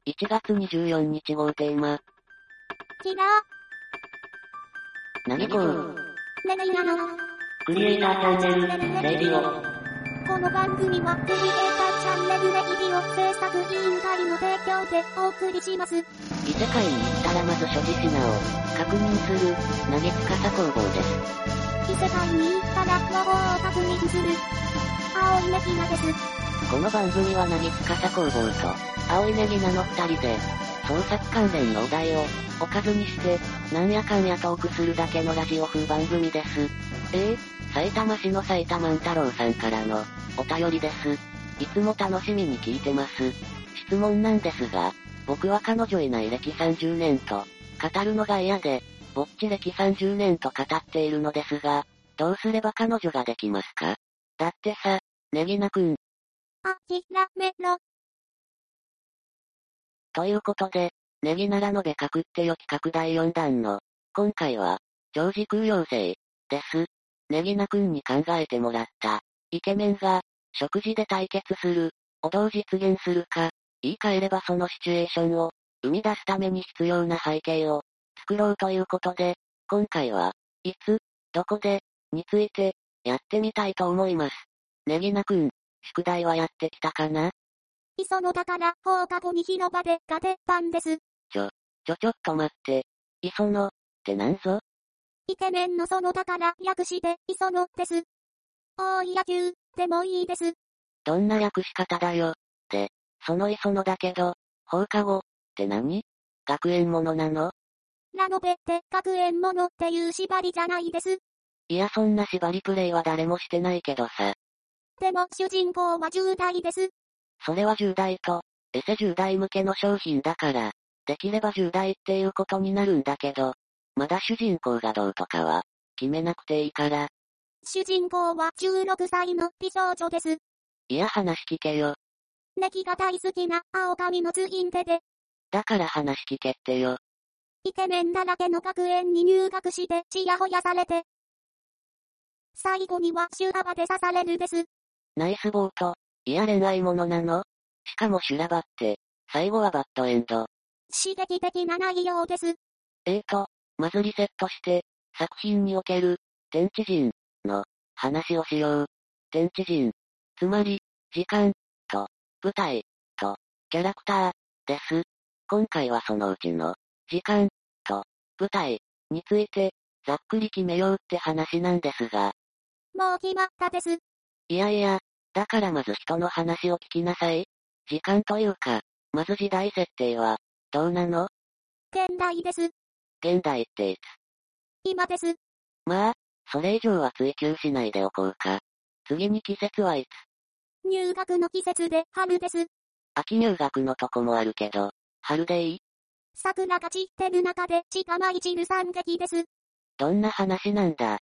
1月24日号テーマ。 キラー。 何こう。 レレイヤのクリエイターチャンネル、レディオ。 この番組はクリエイターチャンネルレディオ制作委員会の提供でお送りします。 異世界に行ったらまず所持品を確認する、投げつかさ工房です。 異世界に行ったら魔法を確認する。青いネギナです。 この番組は投げつかさ工房と、青いネギナの二人で、創作関連のお題を、おかずにして、なんやかんやトークするだけのラジオ風番組です。埼玉市の埼玉ん太郎さんからの、お便りです。いつも楽しみに聞いてます。質問なんですが、僕は彼女いない歴30年と、語るのが嫌で、ぼっち歴30年と語っているのですが、どうすれば彼女ができますか？だってさ、ネギナくん。 諦めろ。 ということで、ネギならのべかくってよ企画第4弾の、今回は、超時空要請、です。ネギナくんに考えてもらった、イケメンが、食事で対決する、をどう実現するか、言い換えればそのシチュエーションを、生み出すために必要な背景を、作ろうということで、今回は、いつ、どこで、について、やってみたいと思います。ネギナくん、宿題はやってきたかな？ 磯の宝放課後に広場でが鉄板です。 ちょっと待って。磯野、ってなんぞ？ イケメンのその宝略して磯野です。大井野球、でもいいです。 どんな略し方だよ。で、その磯野だけど、放課後、って何？学園ものなの？ ラノベって学園ものっていう縛りじゃないです。 いやそんな縛りプレイは誰もしてないけどさ。 でも主人公は10代です。 それは10代と、エセ10代向けの商品だから、できれば10代っていうことになるんだけど、まだ主人公がどうとかは、決めなくていいから。 主人公は16歳の美少女です。 いや話聞けよ。 ネギが大好きな青髪のツインテで。 だから話聞けってよ。 イケメンだらけの学園に入学してちやほやされて。最後には修羅場で刺されるです。 ナイスボート。いや恋愛ものなの？しかも修羅場って、最後はバッドエンド。 刺激的な内容です。 まずリセットして、作品における、天地人、の、話をしよう。天地人。つまり、時間、と、舞台、と、キャラクター、です。今回はそのうちの、時間、と、舞台、について、ざっくり決めようって話なんですが。 もう決まったです。 いや、だからまず人の話を聞きなさい。時間というか、まず時代設定は、どうなの？ 現代です。 現代っていつ？ 今です。 まあ、それ以上は追求しないでおこうか。次に季節はいつ？ 入学の季節で春です。 秋入学のとこもあるけど、春でいい？ 桜が散ってる中で血が舞い散る惨劇です。 どんな話なんだ？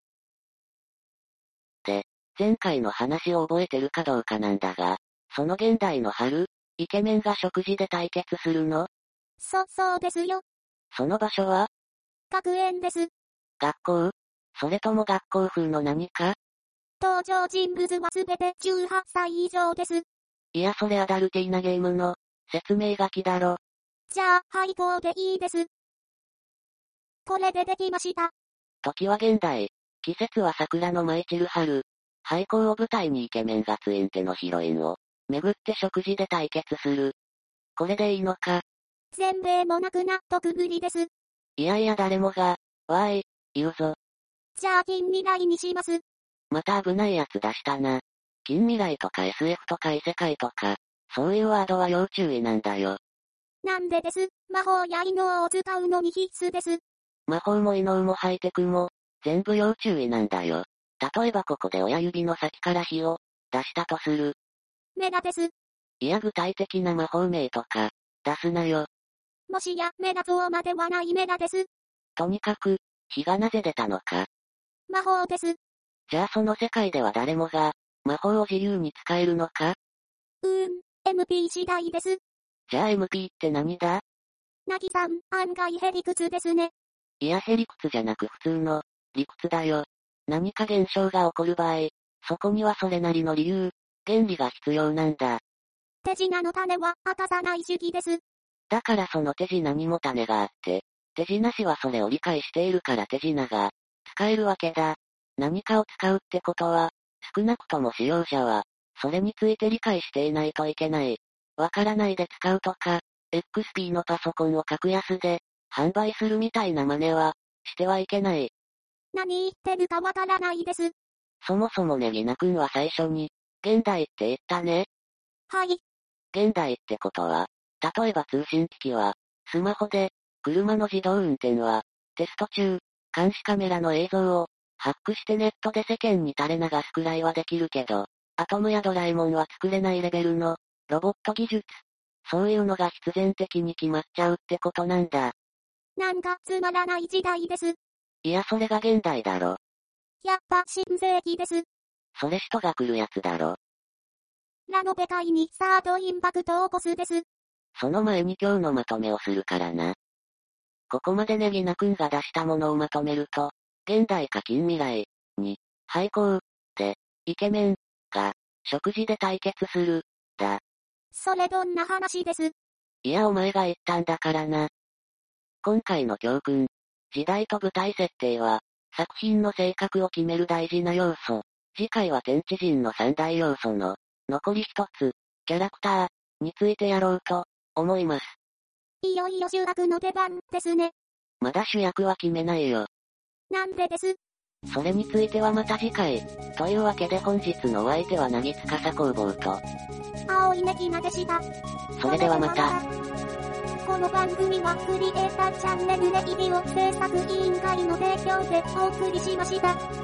で、前回の話を覚えてるかどうかなんだが、その現代の春、イケメンが食事で対決するの？ そうですよ。 その場所は？ 学園です。 学校？それとも学校風の何か？ 登場人物はすべて18歳以上です。 いやそれアダルティーなゲームの、説明書きだろ。 じゃあ、廃校でいいです。これでできました。 時は現代。季節は桜の舞い散る春。廃校を舞台にイケメンがツインテのヒロインを、巡って食事で対決する。これでいいのか？ 全米もなく納得ぶりです。 いや誰もが、わーい、言うぞ。 じゃあ近未来にします。 また危ないやつ出したな。近未来とか SF とか異世界とか、そういうワードは要注意なんだよ。 なんでです。魔法や異能を使うのに必須です。 魔法も異能もハイテクも、全部要注意なんだよ。例えばここで親指の先から火を、出したとする。 メラです。 いや具体的な魔法名とか、出すなよ。 もしやメラ像まではないメラです。 とにかく、火がなぜ出たのか。 魔法です。 じゃあその世界では誰もが、魔法を自由に使えるのか？ MP 次第です。 じゃあ MP って何だ？ なぎさん、案外へりくつですね。 いやへりくつじゃなく普通の、理屈だよ。何か現象が起こる場合、そこにはそれなりの理由、原理が必要なんだ。 手品の種は明かさない主義です。 だからその手品にも種があって、手品師はそれを理解しているから手品が使えるわけだ。何かを使うってことは、少なくとも使用者は、それについて理解していないといけない。わからないで使うとか、XP のパソコンを格安で、販売するみたいな真似は、してはいけない。 何言ってるかわからないです。 そもそもネギナ君は最初に、現代って言ったね。 はい。 現代ってことは、例えば通信機器は、スマホで、車の自動運転は、テスト中、監視カメラの映像を、ハックしてネットで世間に垂れ流すくらいはできるけど、アトムやドラえもんは作れないレベルの、ロボット技術。そういうのが必然的に決まっちゃうってことなんだ。 なんかつまらない時代です。 いやそれが現代だろ。 やっぱ新世紀です。 それ人が来るやつだろ。 ラノベ界にサードインパクトを起こすです。 その前に今日のまとめをするからな。ここまでネギナ君が出したものをまとめると、現代か近未来に、廃校で、イケメンが食事で対決する、だ。 それどんな話です？ いやお前が言ったんだからな。今回の教訓、時代と舞台設定は、作品の性格を決める大事な要素。次回は天地人の三大要素の、残り一つ、キャラクターについてやろうと思います。 いよいよ主役の出番ですね。 まだ主役は決めないよ。 なんでです？ それについてはまた次回。というわけで本日のお相手はなぎつかさ工房と、 青いネギナでした。 それではまた。 この番組はクリエイターチャンネルレイディオ制作委員会の提供でお送りしました。